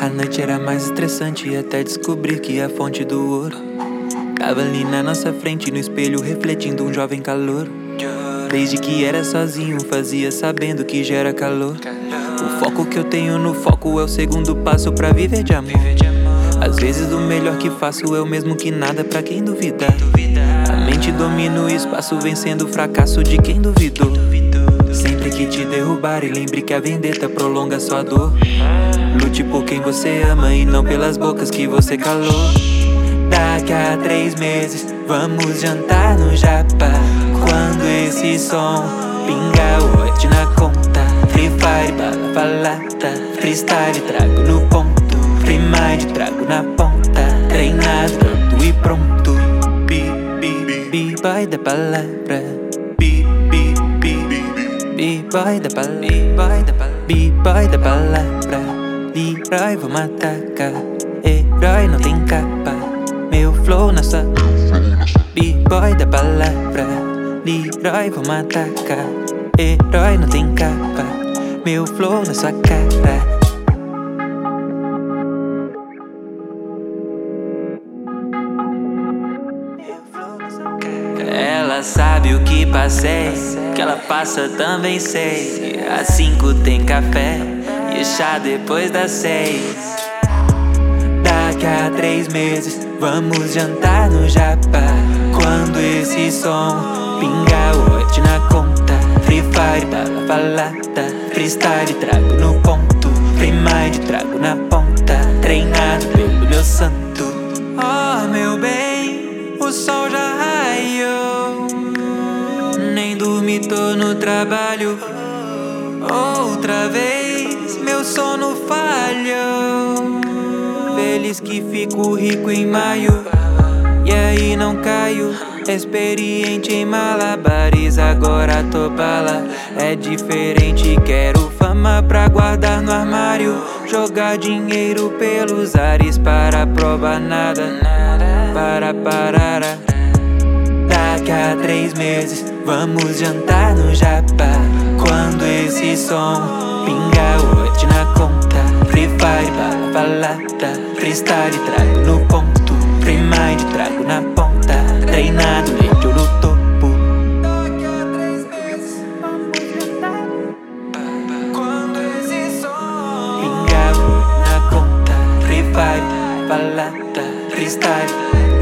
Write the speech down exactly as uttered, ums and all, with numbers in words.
A noite era mais estressante até descobrir que a fonte do ouro tava ali na nossa frente, no espelho refletindo um jovem calor. Desde que era sozinho fazia sabendo que gera calor. O foco que eu tenho no foco é o segundo passo pra viver de amor. Às vezes o melhor que faço é o mesmo que nada pra quem duvida. A mente domina o espaço vencendo o fracasso de quem duvidou. Sempre que te derrubarem, lembre que a vendetta prolonga sua dor. Lute por quem você ama e não pelas bocas que você calou. Daqui a três meses vamos jantar no Japa. Quando esse som pingar o odd na conta, Free Fire, bala, balada, freestyle trago no ponto, Free Mind trago na ponta, treinado, pronto e pronto. Bi, bi, bi, boy da palavra. Bi, bi, bi, bi, boy da palavra. Bi, boy da palavra. Leroy, vamos atacar. Herói não tem capa. Meu flow na sua B-boy da palavra. Leroy, vamos atacar. Herói não tem capa. Meu flow na sua cara. Ela sabe o que passei, que ela passa também sei. Às cinco tem café e chá depois das seis. Daqui a três meses vamos jantar no Japa. Quando esse som pingar o odd na conta, Free Fire, bala, balada, freestyle trago no ponto, Free Mind trago na ponta, treinado pelo meu santo. Oh meu bem, o sol já raiou, nem dormi, tô no trabalho. Outra vez meu sono falhou. Feliz que fico rico em maio, e aí não caio. Experiente em malabares, agora tô bala. É diferente, quero fama pra guardar no armário. Jogar dinheiro pelos ares para provar nada. Para parar. Daqui a três meses vamos jantar no Japa. Quando esse som pingar o odd na conta, Free Fire, bala, balada, freestyle trago no ponto, Free Mind trago na ponta, treinado, leite no topo. Daqui a três meses vamos jantar. Quando esse som pingar o odd na conta, Free Fire, balada, freestyle